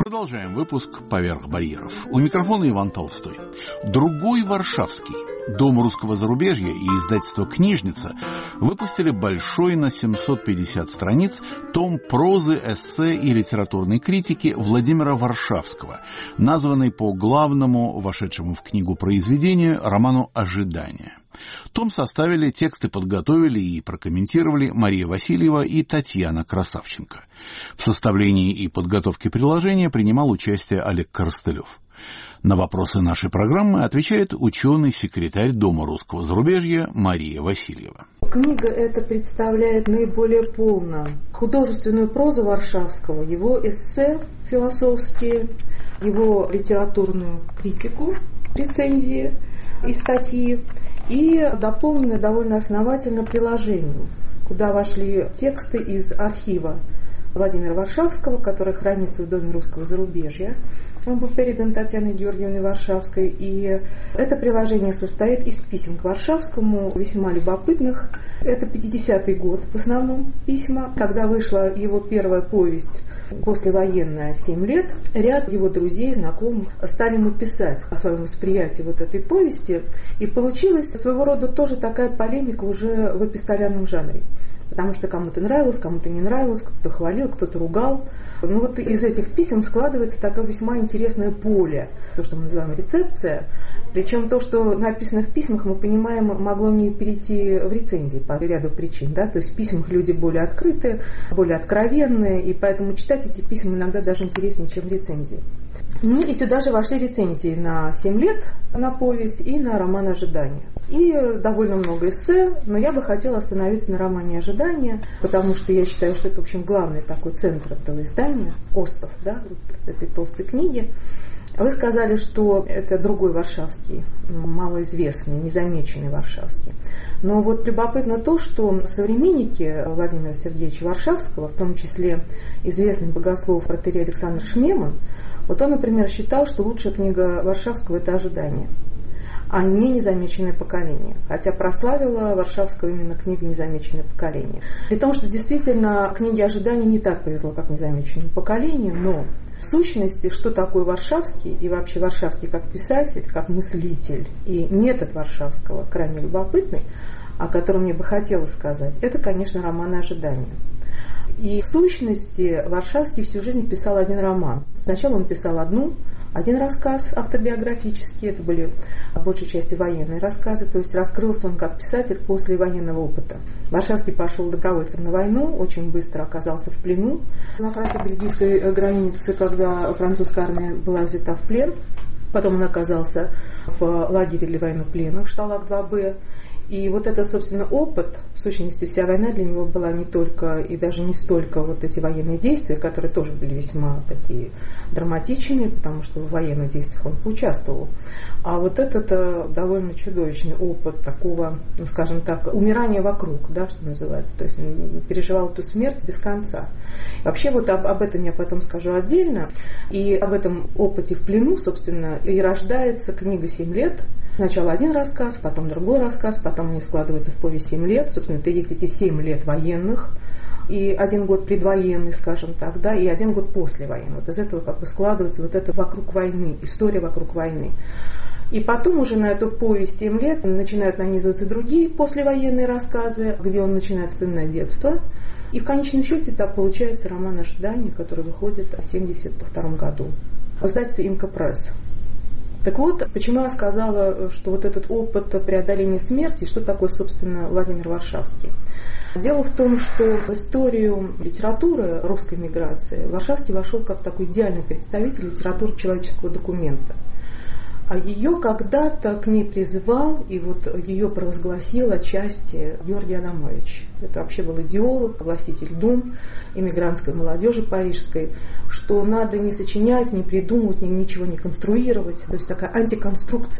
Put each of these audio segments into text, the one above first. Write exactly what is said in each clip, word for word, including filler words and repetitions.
Продолжаем выпуск «Поверх барьеров». У микрофона Иван Толстой. Другой Варшавский. Дом русского зарубежья и издательство «Книжница» выпустили большой на семьсот пятьдесят страниц том прозы, эссе и литературной критики Владимира Варшавского, названный по главному, вошедшему в книгу произведению, роману «Ожидание». Том составили, тексты подготовили и прокомментировали Мария Васильева и Татьяна Красавченко. В составлении и подготовке приложения принимал участие Олег Коростылев. На вопросы нашей программы отвечает ученый-секретарь Дома русского зарубежья Мария Васильева. Книга эта представляет наиболее полно художественную прозу Варшавского, его эссе философские, его литературную критику, рецензии и статьи, и дополнены довольно основательно приложением, куда вошли тексты из архива Владимира Варшавского, который хранится в Доме русского зарубежья. Он был передан Татьяной Георгиевной Варшавской, и это приложение состоит из писем к Варшавскому, весьма любопытных. Это пятидесятый год, в основном, письма. Когда вышла его первая повесть «Послевоенная. Семь лет», ряд его друзей, знакомых стали ему писать о своем восприятии вот этой повести, и получилась своего рода тоже такая полемика уже в эпистолярном жанре. Потому что кому-то нравилось, кому-то не нравилось, кто-то хвалил, кто-то ругал. Ну вот из этих писем складывается такое весьма интересное поле, то, что мы называем рецепция. Причем то, что написано в письмах, мы понимаем, могло не перейти в рецензии по ряду причин. Да? То есть в письмах люди более открытые, более откровенные, и поэтому читать эти письма иногда даже интереснее, чем рецензии. Ну и сюда же вошли рецензии на «Семь лет», на повесть и на роман «Ожидание». И довольно много эссе, но я бы хотела остановиться на романе «Ожидание», потому что я считаю, что это, в общем, главный такой центр этого издания, остов, да, этой толстой книги. Вы сказали, что это другой Варшавский, малоизвестный, незамеченный Варшавский. Но вот любопытно то, что современники Владимира Сергеевича Варшавского, в том числе известный богослов протоиерей Александр Шмеман, вот он, например, считал, что лучшая книга Варшавского – это «Ожидание», а не «Незамеченное поколение». Хотя прославила Варшавского именно книга «Незамеченное поколение». При том, что действительно книге «Ожидание» не так повезло, как «Незамеченному поколению», но в сущности, что такое Варшавский и вообще Варшавский как писатель, как мыслитель и метод Варшавского крайне любопытный, о котором мне бы хотелось сказать, это, конечно, роман «Ожидание». И в сущности Варшавский всю жизнь писал один роман. Сначала он писал одну, один рассказ автобиографический, это были в большей части военные рассказы, то есть раскрылся он как писатель после военного опыта. Варшавский пошел добровольцем на войну, очень быстро оказался в плену на франко-бельгийской границе, когда французская армия была взята в плен. Потом он оказался в лагере для военнопленных Шталаг два бэ. И вот этот, собственно, опыт, в сущности, вся война для него была не только и даже не столько вот эти военные действия, которые тоже были весьма такие драматичные, потому что в военных действиях он поучаствовал, а вот этот довольно чудовищный опыт такого, ну, скажем так, умирания вокруг, да, что называется, то есть он переживал эту смерть без конца. И вообще вот об, об этом я потом скажу отдельно, и об этом опыте в плену, собственно, и рождается книга «Семь лет». Сначала один рассказ, потом другой рассказ, потом они складываются в повесть «Семь лет». Собственно, это есть эти семь лет военных, и один год предвоенный, скажем так, да, и один год послевоенный. Вот из этого как бы складывается вот это вокруг войны, история вокруг войны. И потом уже на эту повесть «Семь лет» начинают нанизываться другие послевоенные рассказы, где он начинает вспоминать детство. И в конечном счете так получается роман «Ожидание», который выходит в семьдесят втором году в издательстве «Имка Пресс». Так вот, почему я сказала, что вот этот опыт преодоления смерти, что такое, собственно, Владимир Варшавский? Дело в том, что в историю литературы русской миграции Варшавский вошел как такой идеальный представитель литературы человеческого документа. А ее когда-то к ней призывал, и вот ее провозгласил отчасти Георгий Адамович. Это вообще был идеолог, властитель дум эмигрантской молодежи парижской, что надо не сочинять, не придумывать, ничего не конструировать. То есть такая антиконструкция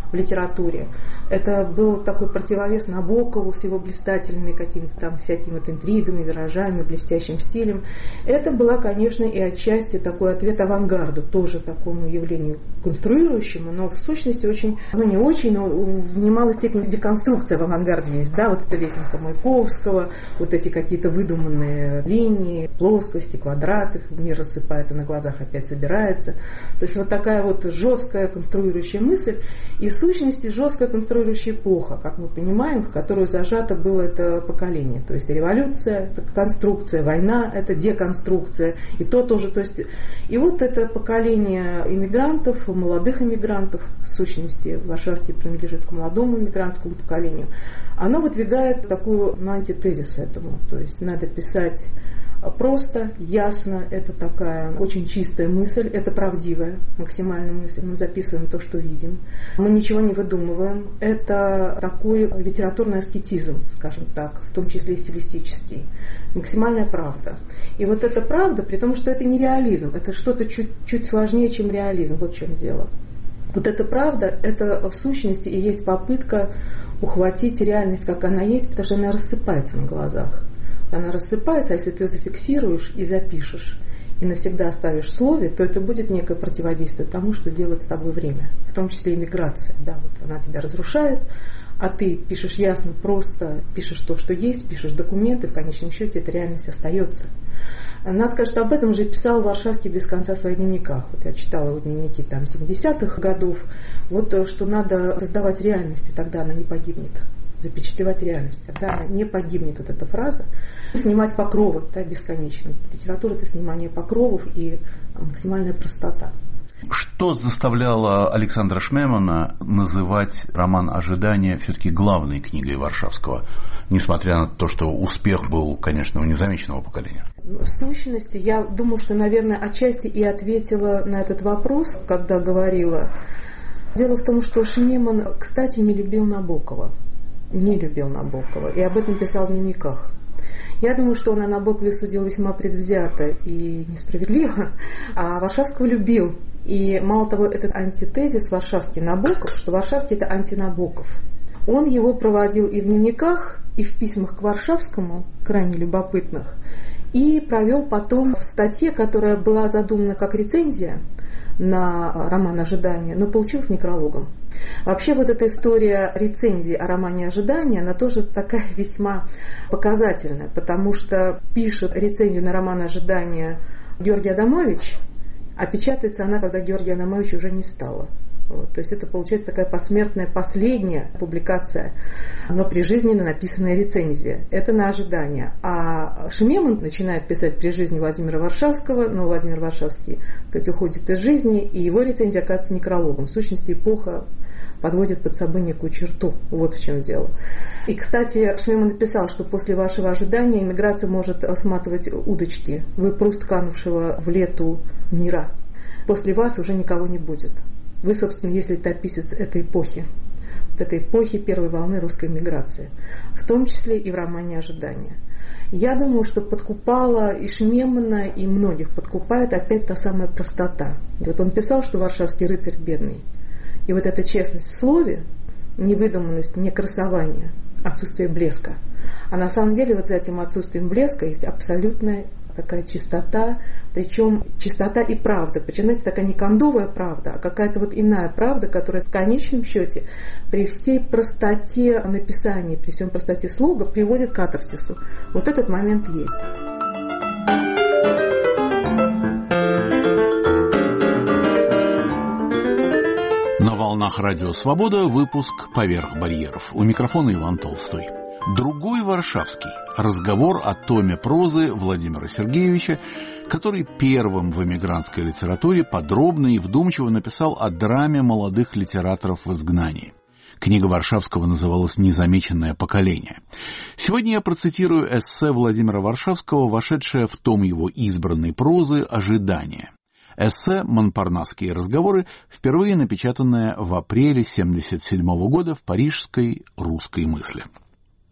в литературе. Это был такой противовес Набокову с его блистательными какими-то там всякими вот интригами, виражами, блестящим стилем. Это была, конечно, и отчасти такой ответ авангарду, тоже такому явлению конструирующему, но в сущности очень, ну не очень, но в немалой степени деконструкция в авангарде есть, да, вот эта лесенка Маяковского, вот эти какие-то выдуманные линии, плоскости, квадраты, мир рассыпается на глазах, опять собирается. То есть вот такая вот жесткая конструирующая мысль и в сущности жесткая конструирующая эпоха, как мы понимаем, в которую зажато было это поколение. То есть революция – это конструкция, война – это деконструкция, и то тоже. То есть, и вот это поколение иммигрантов, молодых иммигрантов, в сущности Варшавский принадлежит к молодому иммигрантскому поколению, оно выдвигает такую ну, антитезис этому. То есть надо писать просто, ясно, это такая очень чистая мысль, это правдивая максимальная мысль. Мы записываем то, что видим. Мы ничего не выдумываем. Это такой литературный аскетизм, скажем так, в том числе и стилистический. Максимальная правда. И вот эта правда, при том, что это не реализм, это что-то чуть, чуть сложнее, чем реализм. Вот в чем дело. Вот эта правда, это в сущности и есть попытка ухватить реальность, как она есть, потому что она рассыпается на глазах. Она рассыпается, а если ты ее зафиксируешь и запишешь, и навсегда оставишь в слове, то это будет некое противодействие тому, что делает с тобой время, в том числе иммиграция. Да, вот она тебя разрушает, а ты пишешь ясно, просто, пишешь то, что есть, пишешь документы, в конечном счете эта реальность остается. Надо сказать, что об этом же писал Варшавский без конца в своих дневниках. Вот я читала его дневники там семидесятых годов. Вот что надо создавать реальность, и тогда она не погибнет. Запечатлевать реальность. Когда она не погибнет, вот эта фраза. Снимать покровы, да, бесконечно. Литература – это снимание покровов и максимальная простота. Что заставляло Александра Шмемана называть роман «Ожидание» все-таки главной книгой Варшавского, несмотря на то, что успех был, конечно, у незамеченного поколения? В сущности, я думаю, что, наверное, отчасти и ответила на этот вопрос, когда говорила. Дело в том, что Шмеман, кстати, не любил Набокова. Не любил Набокова. И об этом писал в дневниках. Я думаю, что он о Набокове судил весьма предвзято и несправедливо, а Варшавского любил. И мало того, этот антитезис Варшавский-Набоков, что Варшавский – это антинабоков. Он его проводил и в дневниках, и в письмах к Варшавскому, крайне любопытных, и провел потом в статье, которая была задумана как рецензия на роман «Ожидание», но получилась некрологом. Вообще вот эта история рецензии о романе «Ожидание», она тоже такая весьма показательная, потому что пишет рецензию на роман «Ожидание» Георгий Адамович, а печатается она, когда Георгия Адамовича уже не стало. Вот, то есть это получается такая посмертная последняя публикация, но прижизненно написанная рецензия. Это на «Ожидание». А Шмеман начинает писать при жизни Владимира Варшавского, но Владимир Варшавский, так сказать, уходит из жизни, и его рецензия оказывается некрологом. В сущности, эпоха подводит под собой некую черту. Вот в чем дело. И, кстати, Шмеман написал, что после вашего ожидания иммиграция может сматывать удочки. Вы просто канувшего в лету мира. После вас уже никого не будет. Вы, собственно, есть летописец этой эпохи, вот этой эпохи первой волны русской миграции, в том числе и в романе «Ожидание». Я думаю, что подкупала и Шмемана, и многих подкупает опять та самая простота. И вот он писал, что Варшавский рыцарь бедный. И вот эта честность в слове, невыдуманность, не красование, отсутствие блеска. А на самом деле вот за этим отсутствием блеска есть абсолютная такая чистота, причем чистота и правда. Причем, знаете, такая не кондовая правда, а какая-то вот иная правда, которая в конечном счете при всей простоте написания, при всем простоте слога приводит к катарсису. Вот этот момент есть. На волнах Радио Свобода выпуск «Поверх барьеров». У микрофона Иван Толстой. Другой Варшавский. Разговор о томе прозы Владимира Сергеевича, который первым в эмигрантской литературе подробно и вдумчиво написал о драме молодых литераторов в изгнании. Книга Варшавского называлась «Незамеченное поколение». Сегодня я процитирую эссе Владимира Варшавского, вошедшее в том его избранной прозы «Ожидание». Эссе «Монпарнасские разговоры», впервые напечатанное в апреле тысяча девятьсот семьдесят седьмого года в парижской «Русской мысли».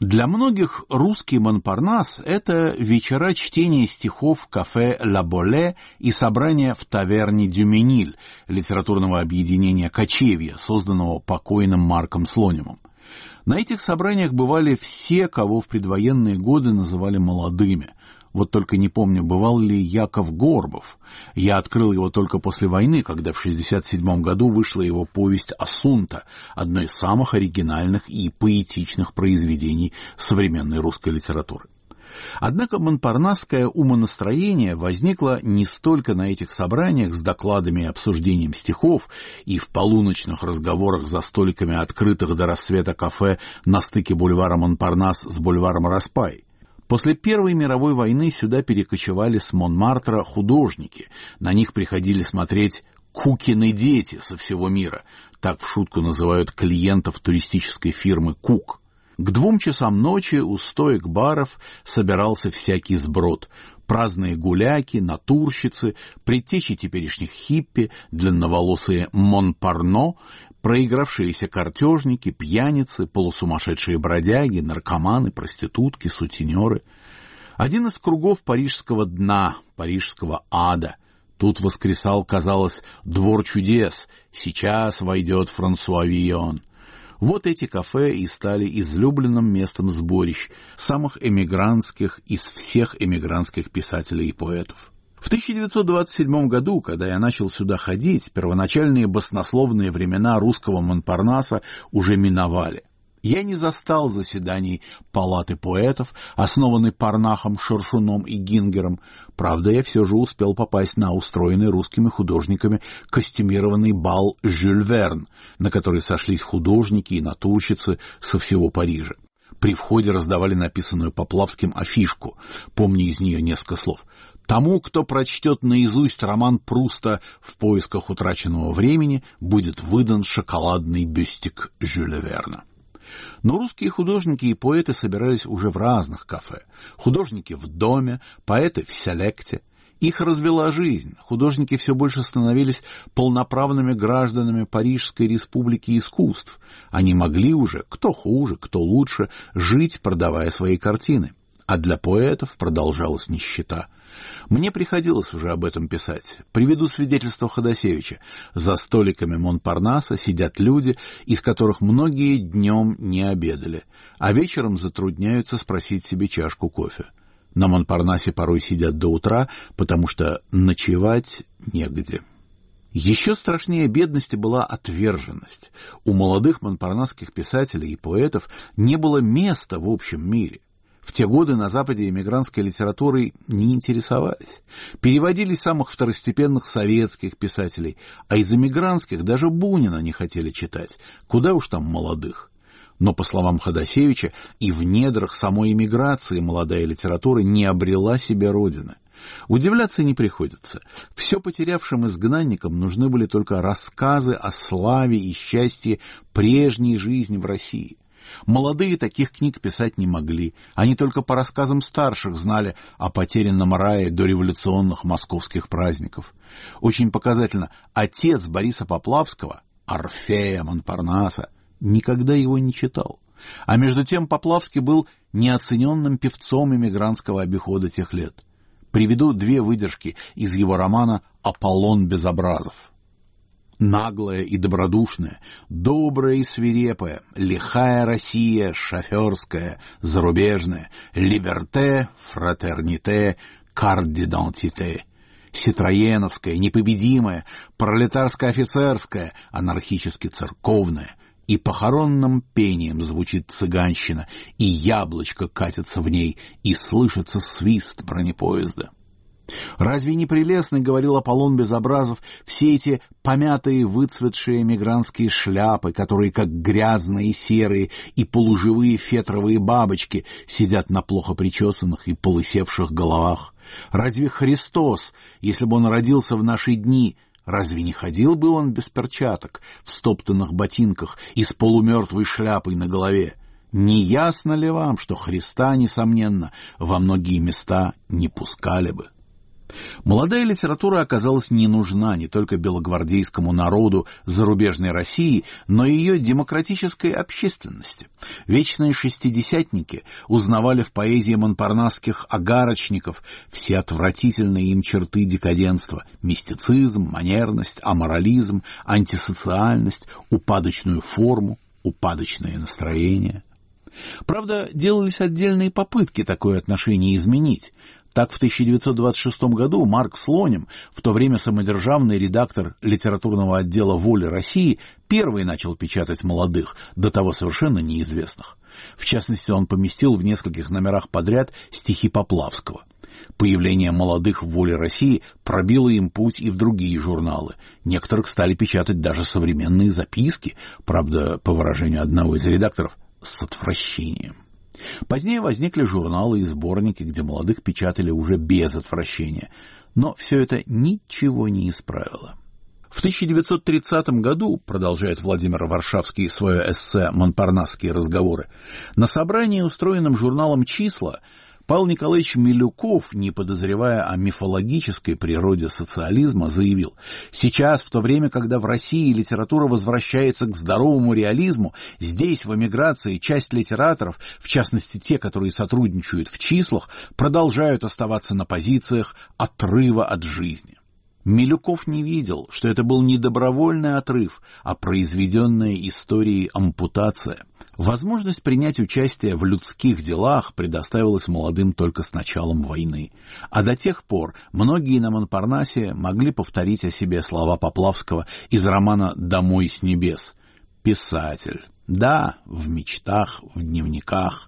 Для многих русский Монпарнас – это вечера чтения стихов в кафе «Ла Боле» и собрания в таверне «Дюмениль» литературного объединения «Кочевья», созданного покойным Марком Слонимом. На этих собраниях бывали все, кого в предвоенные годы называли молодыми. Вот только не помню, бывал ли Яков Горбов. Я открыл его только после войны, когда в шестьдесят седьмом году вышла его повесть «Асунта», одно из самых оригинальных и поэтичных произведений современной русской литературы. Однако монпарнасское умонастроение возникло не столько на этих собраниях с докладами и обсуждением стихов и в полуночных разговорах за столиками открытых до рассвета кафе на стыке бульвара Монпарнас с бульваром Распай. После Первой мировой войны сюда перекочевали с Монмартра художники. На них приходили смотреть «Кукины дети» со всего мира. Так в шутку называют клиентов туристической фирмы «Кук». К двум часам ночи у стоек баров собирался всякий сброд. Праздные гуляки, натурщицы, предтечи теперешних хиппи, длинноволосые Монпарно, проигравшиеся картежники, пьяницы, полусумасшедшие бродяги, наркоманы, проститутки, сутенеры. Один из кругов парижского дна, парижского ада. Тут воскресал, казалось, двор чудес. Сейчас войдет Франсуа Вийон. Вот эти кафе и стали излюбленным местом сборищ самых эмигрантских из всех эмигрантских писателей и поэтов. В тысяча девятьсот двадцать седьмом году, когда я начал сюда ходить, первоначальные баснословные времена русского Монпарнаса уже миновали. Я не застал заседаний палаты поэтов, основанной Парнахом, Шершуном и Гингером. Правда, я все же успел попасть на устроенный русскими художниками костюмированный бал «Жюль Верн», на который сошлись художники и натурщицы со всего Парижа. При входе раздавали написанную Поплавским афишку, помню из нее несколько слов. Тому, кто прочтет наизусть роман Пруста «В поисках утраченного времени», будет выдан шоколадный бюстик Жюля Верна. Но русские художники и поэты собирались уже в разных кафе. Художники в доме, поэты в селекте. Их развела жизнь. Художники все больше становились полноправными гражданами Парижской республики искусств. Они могли уже, кто хуже, кто лучше, жить, продавая свои картины. А для поэтов продолжалась нищета. Мне приходилось уже об этом писать. Приведу свидетельство Ходосевича. За столиками Монпарнаса сидят люди, из которых многие днем не обедали, а вечером затрудняются спросить себе чашку кофе. На Монпарнасе порой сидят до утра, потому что ночевать негде. Еще страшнее бедности была отверженность. У молодых монпарнасских писателей и поэтов не было места в общем мире. В те годы на Западе эмигрантской литературой не интересовались. Переводили самых второстепенных советских писателей, а из эмигрантских даже Бунина не хотели читать. Куда уж там молодых. Но, по словам Ходосевича, и в недрах самой эмиграции молодая литература не обрела себе родины. Удивляться не приходится. Все потерявшим изгнанникам нужны были только рассказы о славе и счастье прежней жизни в России. Молодые таких книг писать не могли. Они только по рассказам старших знали о потерянном рае до революционных московских праздников. Очень показательно, отец Бориса Поплавского, Орфея Монпарнаса, никогда его не читал. А между тем Поплавский был неоцененным певцом эмигрантского обихода тех лет. Приведу две выдержки из его романа «Аполлон Безобразов». Наглая и добродушная, добрая и свирепая, лихая Россия, шоферская, зарубежная, либерте, фратерните, карт-дидантите, ситроеновская, непобедимая, пролетарско-офицерская, анархически-церковная, и похоронным пением звучит цыганщина, и яблочко катится в ней, и слышится свист бронепоезда. Разве не прелестно, говорил Аполлон Безобразов, все эти помятые выцветшие эмигрантские шляпы, которые, как грязные серые и полуживые фетровые бабочки, сидят на плохо причесанных и полысевших головах? Разве Христос, если бы он родился в наши дни, разве не ходил бы он без перчаток, в стоптанных ботинках и с полумертвой шляпой на голове? Не ясно ли вам, что Христа, несомненно, во многие места не пускали бы? Молодая литература оказалась не нужна не только белогвардейскому народу зарубежной России, но и ее демократической общественности. Вечные шестидесятники узнавали в поэзии монпарнасских агарочников все отвратительные им черты декаденства – мистицизм, манерность, аморализм, антисоциальность, упадочную форму, упадочное настроение. Правда, делались отдельные попытки такое отношение изменить. Так, в тысяча девятьсот двадцать шестом году Марк Слоним, в то время самодержавный редактор литературного отдела «Воли России», первый начал печатать молодых, до того совершенно неизвестных. В частности, он поместил в нескольких номерах подряд стихи Поплавского. Появление молодых в «Воле России» пробило им путь и в другие журналы. Некоторых стали печатать даже современные записки, правда, по выражению одного из редакторов, с отвращением. Позднее возникли журналы и сборники, где молодых печатали уже без отвращения. Но все это ничего не исправило. В тысяча девятьсот тридцатом году, продолжает Владимир Варшавский свое эссе «Монпарнасские разговоры», на собрании, устроенном журналом «Числа», Павел Николаевич Милюков, не подозревая о мифологической природе социализма, заявил: «Сейчас, в то время, когда в России литература возвращается к здоровому реализму, здесь, в эмиграции, часть литераторов, в частности те, которые сотрудничают в числах, продолжают оставаться на позициях отрыва от жизни». Милюков не видел, что это был не добровольный отрыв, а произведенная историей ампутация. Возможность принять участие в людских делах предоставилась молодым только с началом войны. А до тех пор многие на Монпарнасе могли повторить о себе слова Поплавского из романа «Домой с небес». Писатель. Да, в мечтах, в дневниках.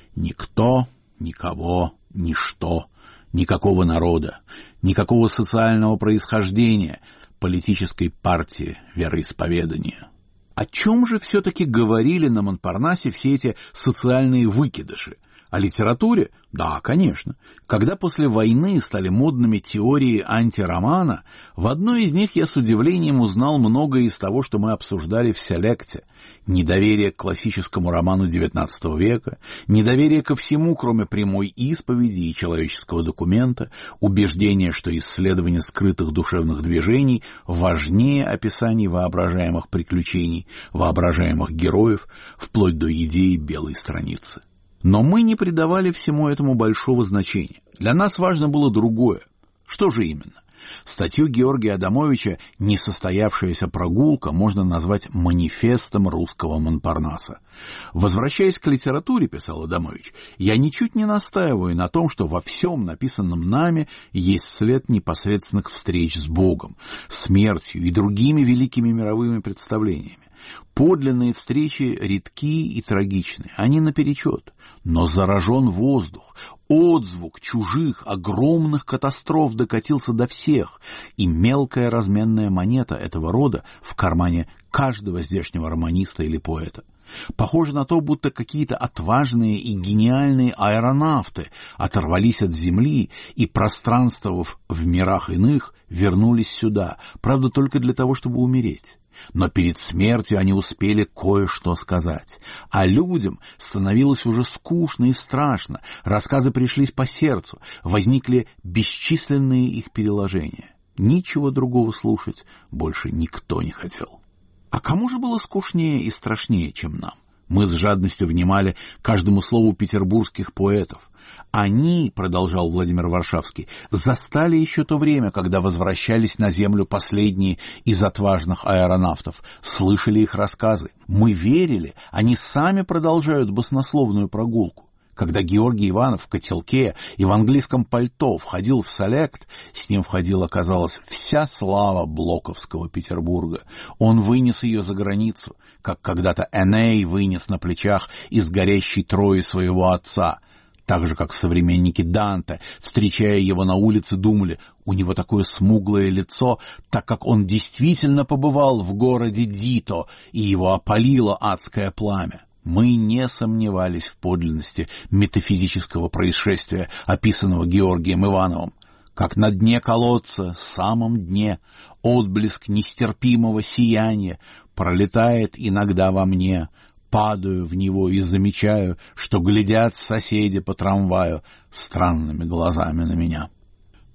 Никто, никого, ничто. Никакого народа, никакого социального происхождения, политической партии, вероисповедания. О чем же все-таки говорили на Монпарнасе все эти социальные выкидыши? О литературе? Да, конечно. Когда после войны стали модными теории антиромана, в одной из них я с удивлением узнал многое из того, что мы обсуждали в селекте. Недоверие к классическому роману девятнадцатого века, недоверие ко всему, кроме прямой исповеди и человеческого документа, убеждение, что исследование скрытых душевных движений важнее описаний воображаемых приключений, воображаемых героев, вплоть до идеи белой страницы. Но мы не придавали всему этому большого значения. Для нас важно было другое. Что же именно? Статью Георгия Адамовича «Несостоявшаяся прогулка» можно назвать манифестом русского Монпарнаса. «Возвращаясь к литературе, — писал Адамович, — я ничуть не настаиваю на том, что во всем написанном нами есть след непосредственных встреч с Богом, смертью и другими великими мировыми представлениями. Подлинные встречи редки и трагичны, они наперечет, но заражен воздух, отзвук чужих огромных катастроф докатился до всех, и мелкая разменная монета этого рода в кармане каждого здешнего романиста или поэта. Похоже на то, будто какие-то отважные и гениальные аэронавты оторвались от земли и, пространствовав в мирах иных, вернулись сюда, правда, только для того, чтобы умереть. Но перед смертью они успели кое-что сказать. А людям становилось уже скучно и страшно, рассказы пришлись по сердцу, возникли бесчисленные их переложения. Ничего другого слушать больше никто не хотел. А кому же было скучнее и страшнее, чем нам? Мы с жадностью внимали каждому слову петербургских поэтов. Они, продолжал Владимир Варшавский, застали еще то время, когда возвращались на землю последние из отважных аэронавтов, слышали их рассказы. Мы верили, они сами продолжают баснословную прогулку. Когда Георгий Иванов в котелке и в английском пальто входил в селект, с ним входила, казалось, вся слава блоковского Петербурга. Он вынес ее за границу, как когда-то Эней вынес на плечах из горящей Трои своего отца. Так же, как современники Данте, встречая его на улице, думали, у него такое смуглое лицо, так как он действительно побывал в городе Дито, и его опалило адское пламя. Мы не сомневались в подлинности метафизического происшествия, описанного Георгием Ивановым. Как на дне колодца, самом дне, отблеск нестерпимого сияния пролетает иногда во мне. Падаю в него и замечаю, что глядят соседи по трамваю странными глазами на меня.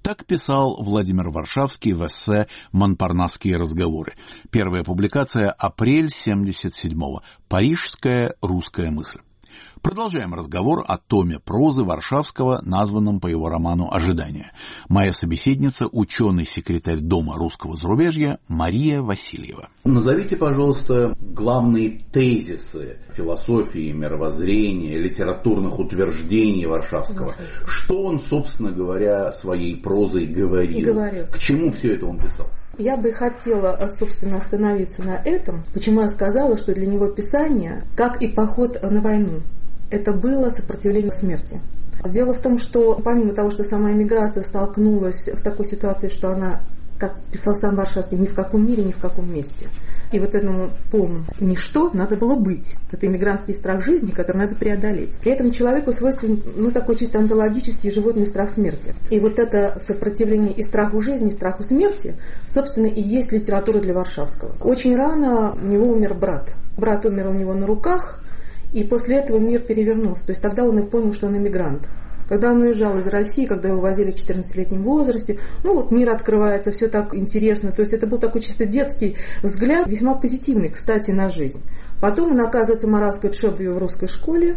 Так писал Владимир Варшавский в эссе «Монпарнасские разговоры». Первая публикация — апрель семьдесят седьмого. Парижская русская мысль. Продолжаем разговор о томе прозы Варшавского, названном по его роману «Ожидание». Моя собеседница — ученый-секретарь Дома русского зарубежья Мария Васильева. Назовите, пожалуйста, главные тезисы философии, мировоззрения, литературных утверждений Варшавского. Варшавского. Что он, собственно говоря, своей прозой говорил? говорил? К чему все это он писал? Я бы хотела, собственно, остановиться на этом. Почему я сказала, что для него писание, как и поход на войну, это было сопротивление смерти. Дело в том, что помимо того, что сама эмиграция столкнулась с такой ситуацией, что она, как писал сам Варшавский, ни в каком мире, ни в каком месте. И вот этому полному ничто надо было быть. Это иммигрантский страх жизни, который надо преодолеть. При этом человеку свойствен, ну, такой чисто онтологический животный страх смерти. И вот это сопротивление и страху жизни, и страху смерти, собственно, и есть литература для Варшавского. Очень рано у него умер брат. Брат умер у него на руках, и после этого мир перевернулся. То есть тогда он и понял, что он иммигрант. Когда он уезжал из России, когда его возили в четырнадцатилетнем возрасте, ну вот мир открывается, все так интересно. То есть это был такой чисто детский взгляд, весьма позитивный, кстати, на жизнь. Потом он оказывается моравской тшебою в русской школе.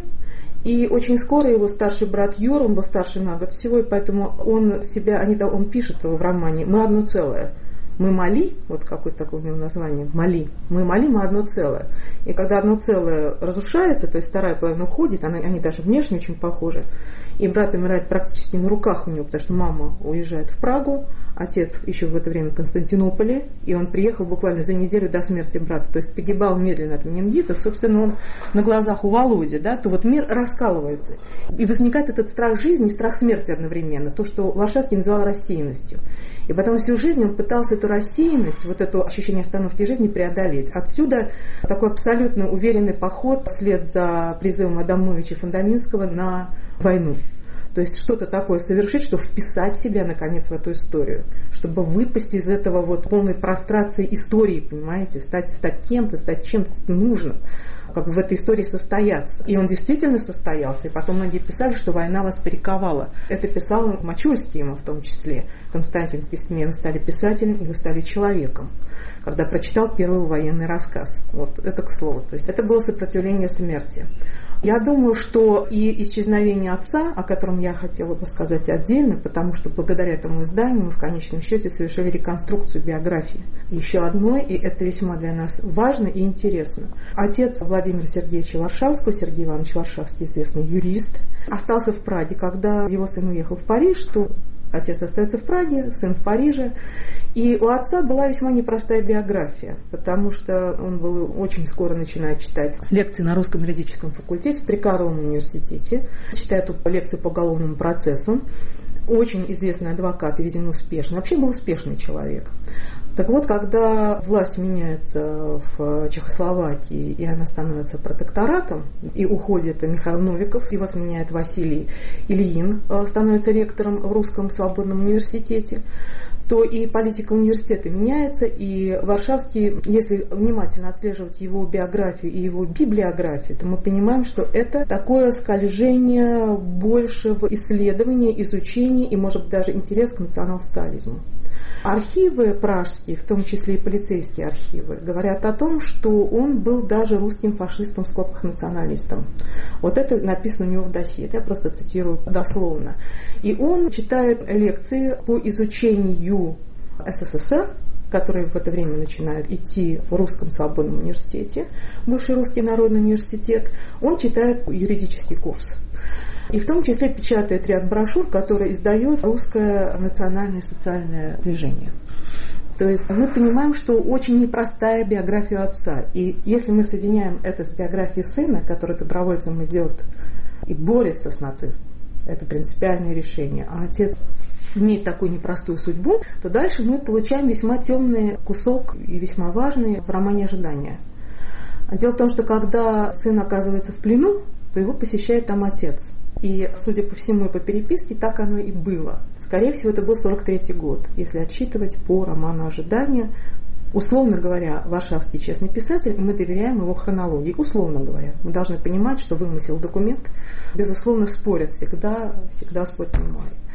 И очень скоро его старший брат Юр, он был старше на год всего, и поэтому он себя, они, он пишет в романе «Мы одно целое». Мы Мали, вот какое-то такое у него название, Мали, мы Мали, мы одно целое. И когда одно целое разрушается, то есть вторая половина уходит, она, они даже внешне очень похожи, и брат умирает практически на руках у него, потому что мама уезжает в Прагу, отец еще в это время в Константинополе, и он приехал буквально за неделю до смерти брата, то есть погибал медленно от менингита, собственно, он на глазах у Володи, да, то вот мир раскалывается. И возникает этот страх жизни и страх смерти одновременно, то, что Варшавский называл рассеянностью. И потом всю жизнь он пытался эту рассеянность, вот это ощущение остановки жизни преодолеть. Отсюда такой абсолютно уверенный поход вслед за призывом Адамовича Фундаминского на войну. То есть что-то такое совершить, чтобы вписать себя, наконец, в эту историю. Чтобы выпасть из этого вот полной прострации истории, понимаете, стать, стать кем-то, стать чем-то нужным, как бы в этой истории состояться. И он действительно состоялся. И потом многие писали, что война вас перековала. Это писал Мачульский ему в том числе. Константин в письме: вы стали писателем, и вы стали человеком. Когда прочитал первый военный рассказ. Вот это к слову. То есть это было сопротивление смерти. Я думаю, что и исчезновение отца, о котором я хотела бы сказать отдельно, потому что благодаря этому изданию мы в конечном счете совершили реконструкцию биографии еще одной, и это весьма для нас важно и интересно. Отец Владимира Сергеевича Варшавского, Сергей Иванович Варшавский, известный юрист, остался в Праге. Когда его сын уехал в Париж, то отец остается в Праге, сын в Париже. И у отца была весьма непростая биография, потому что он был очень скоро начинает читать лекции на русском юридическом факультете при Карловом университете, читает лекции по уголовному процессу. Очень известный адвокат и, видимо, успешный. Вообще был успешный человек. Так вот, когда власть меняется в Чехословакии, и она становится протекторатом, и уходит Михаил Новиков, его сменяет Василий Ильин, становится ректором в Русском свободном университете, то и политика университета меняется, и Варшавский, если внимательно отслеживать его биографию и его библиографию, то мы понимаем, что это такое скольжение больше в исследование, изучение и, может быть, даже интерес к национал-социализму. Архивы пражские, в том числе и полицейские архивы, говорят о том, что он был даже русским фашистом в скобках националистом. Вот это написано у него в досье, это я просто цитирую дословно. И он читает лекции по изучению СССР, который в это время начинает идти в Русском свободном университете, бывший Русский народный университет, он читает юридический курс. И в том числе печатает ряд брошюр, которые издает Русское национальное социальное движение. То есть мы понимаем, что очень непростая биография отца. И если мы соединяем это с биографией сына, который добровольцем идет и борется с нацизмом, это принципиальное решение, а отец имеет такую непростую судьбу, то дальше мы получаем весьма темный кусок и весьма важный в романе «Ожидание». Дело в том, что когда сын оказывается в плену, то его посещает там отец. И, судя по всему, и по переписке, так оно и было. Скорее всего, это был сорок третий год, если отсчитывать по роману «Ожидание». Условно говоря, Варшавский честный писатель, и мы доверяем его хронологии. Условно говоря, мы должны понимать, что вымысел документ, безусловно, спорят всегда, всегда спорят немало.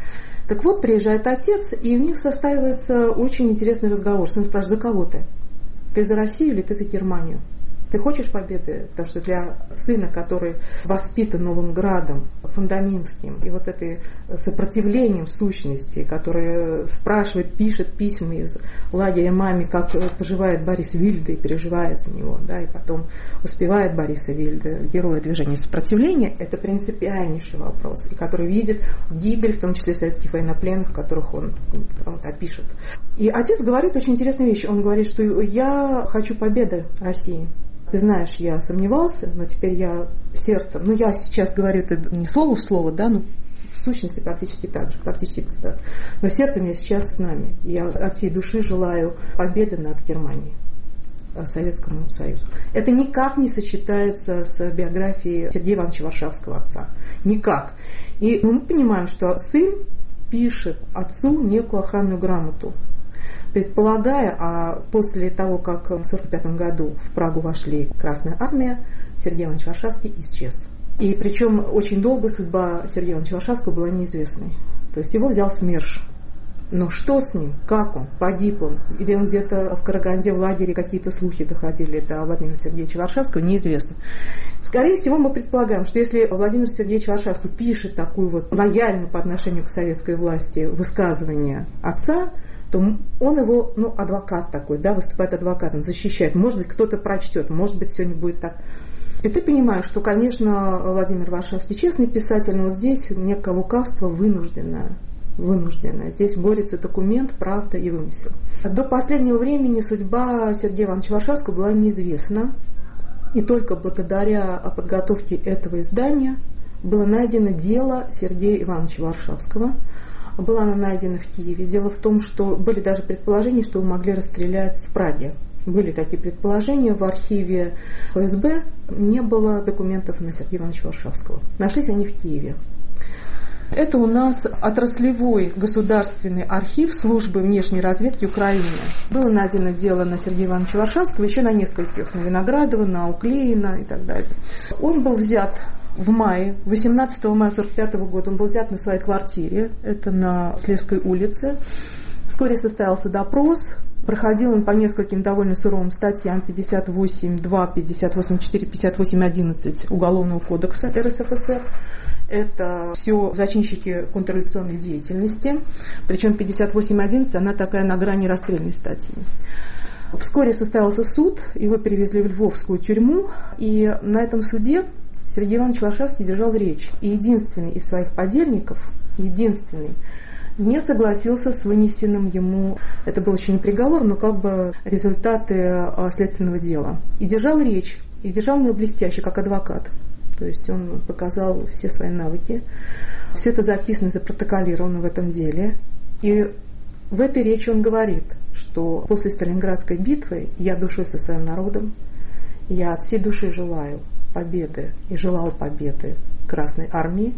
Так вот, приезжает отец, и у них состаивается очень интересный разговор. Сын спрашивает: за кого ты? Ты за Россию или ты за Германию? Ты хочешь победы? Потому что для сына, который воспитан Новым Градом, фундаментским, и вот этой сопротивлением сущности, который спрашивает, пишет письма из лагеря маме, как поживает Борис Вильде, и переживает за него, да, и потом воспевает Бориса Вильде, героя движения сопротивления, это принципиальнейший вопрос, и который видит гибель, в том числе советских военнопленных, которых он потом опишет. И отец говорит очень интересные вещи. Он говорит, что я хочу победы России. Ты знаешь, я сомневался, но теперь я сердцем, ну я сейчас говорю это не слово в слово, да, но в сущности практически так же, практически цитат. Но сердцем я сейчас с нами. Я от всей души желаю победы над Германией, Советскому Союзу. Это никак не сочетается с биографией Сергея Ивановича Варшавского, отца. Никак. И мы понимаем, что сын пишет отцу некую охранную грамоту, предполагая, а после того, как в тысяча девятьсот сорок пятом году в Прагу вошли Красная Армия, Сергей Иванович Варшавский исчез. И причем очень долго судьба Сергея Ивановича Варшавского была неизвестной. То есть его взял СМЕРШ. Но что с ним? Как он? Погиб он? Или он где-то в Караганде в лагере, какие-то слухи доходили до Владимира Сергеевича Варшавского, неизвестно. Скорее всего, мы предполагаем, что если Владимир Сергеевич Варшавский пишет такую вот лояльную по отношению к советской власти высказывание отца, то он его, ну, адвокат такой, да, выступает адвокатом, защищает. Может быть, кто-то прочтет, может быть, сегодня будет так. И ты понимаешь, что, конечно, Владимир Варшавский честный писатель, но вот здесь некое лукавство вынужденное. вынужденное. Здесь борется документ, правда и вымысел. До последнего времени судьба Сергея Ивановича Варшавского была неизвестна. И только благодаря подготовке этого издания было найдено дело Сергея Ивановича Варшавского. Была она найдена в Киеве. Дело в том, что были даже предположения, что его могли расстрелять в Праге. Были такие предположения. В архиве ФСБ не было документов на Сергея Ивановича Варшавского. Нашлись они в Киеве. Это у нас отраслевой государственный архив службы внешней разведки Украины. Было найдено дело на Сергея Ивановича Варшавского, еще на нескольких, на Виноградова, на Уклеина и так далее. Он был взят в мае, восемнадцатого мая сорок пятого года, он был взят на своей квартире, это на Слезской улице. Вскоре состоялся допрос. Проходил он по нескольким довольно суровым статьям пятьдесят восемь два, пятьдесят восемь четыре, пятьдесят восемь одиннадцать Уголовного кодекса РСФСР. Это все зачинщики контрреволюционной деятельности. Причем пятьдесят восемь одиннадцать, она такая на грани расстрельной статьи. Вскоре состоялся суд, его перевезли в Львовскую тюрьму. И на этом суде Сергей Иванович Варшавский держал речь. И единственный из своих подельников, единственный, не согласился с вынесенным ему, это был еще не приговор, но как бы результаты следственного дела. И держал речь, и держал ее блестяще, как адвокат. То есть он показал все свои навыки. Все это записано, запротоколировано в этом деле. И в этой речи он говорит, что после Сталинградской битвы я душой со своим народом, я от всей души желаю победы и желал победы Красной Армии.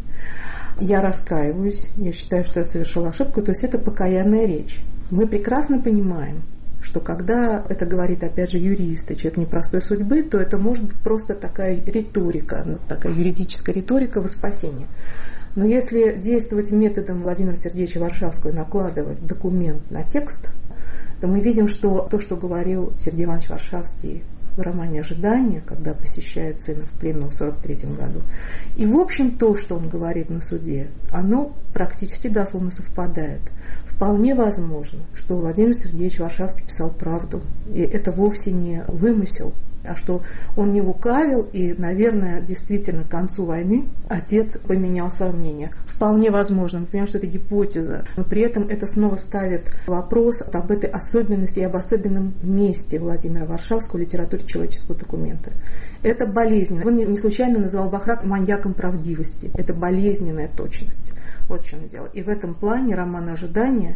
Я раскаиваюсь, я считаю, что я совершил ошибку. То есть это покаянная речь. Мы прекрасно понимаем, что когда это говорит, опять же, юрист, и человек непростой судьбы, то это может быть просто такая риторика, ну, такая юридическая риторика во спасение. Но если действовать методом Владимира Сергеевича Варшавского и накладывать документ на текст, то мы видим, что то, что говорил Сергей Иванович Варшавский в романе «Ожидание», когда посещает сына в плену в сорок третьем году, и в общем то, что он говорит на суде, оно практически дословно совпадает. Вполне возможно, что Владимир Сергеевич Варшавский писал правду, и это вовсе не вымысел, а что он не лукавил, и, наверное, действительно к концу войны отец поменял свое мнение. Вполне возможно, мы понимаем, что это гипотеза, но при этом это снова ставит вопрос об этой особенности и об особенном месте Владимира Варшавского в литературе человеческого документа. Это болезненно. Он не случайно назвал Бахрак маньяком правдивости. Это болезненная точность. Вот в чем дело. И в этом плане роман «Ожидание»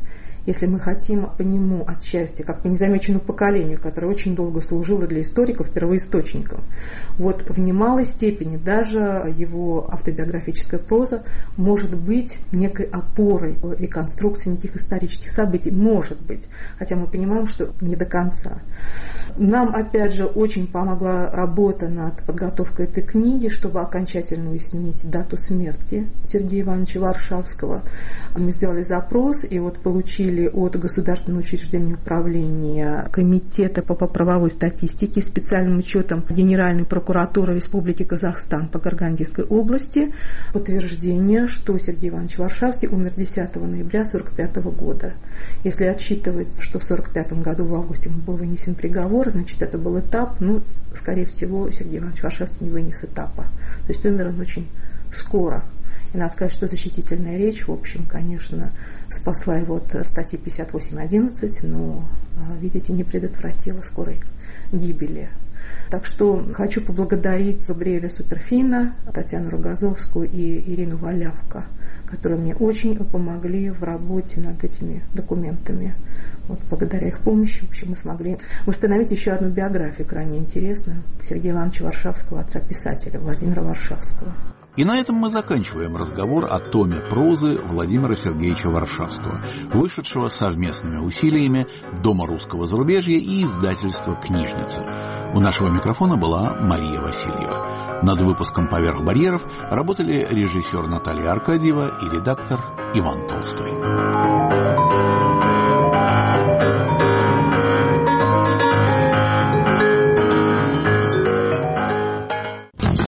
если мы хотим по нему отчасти, как по незамеченному поколению, которое очень долго служило для историков первоисточником, вот в немалой степени даже его автобиографическая проза может быть некой опорой в реконструкции неких исторических событий. Может быть, хотя мы понимаем, что не до конца. Нам, опять же, очень помогла работа над подготовкой этой книги, чтобы окончательно уяснить дату смерти Сергея Ивановича Варшавского. Мы сделали запрос и вот получили от Государственного учреждения управления Комитета по правовой статистике специальным учетом Генеральной прокуратуры Республики Казахстан по Карагандинской области подтверждение, что Сергей Иванович Варшавский умер десятого ноября сорок пятого года. Если отсчитывать, что в сорок пятом году в августе был вынесен приговор, значит, это был этап, ну, скорее всего, Сергей Иванович Варшавский не вынес этапа. То есть умер он очень скоро. И надо сказать, что защитительная речь, в общем, конечно, спасла его от статьи пятьдесят восемь одиннадцать, но, видите, не предотвратила скорой гибели. Так что хочу поблагодарить Габриэля Суперфина, Татьяну Рогозовскую и Ирину Валявко, которые мне очень помогли в работе над этими документами. Вот благодаря их помощи, в общем, мы смогли восстановить еще одну биографию, крайне интересную, Сергея Ивановича Варшавского, отца писателя Владимира Варшавского. И на этом мы заканчиваем разговор о томе прозы Владимира Сергеевича Варшавского, вышедшего совместными усилиями Дома русского зарубежья и издательства «Книжница». У нашего микрофона была Мария Васильева. Над выпуском «Поверх барьеров» работали режиссер Наталья Аркадьева и редактор Иван Толстой.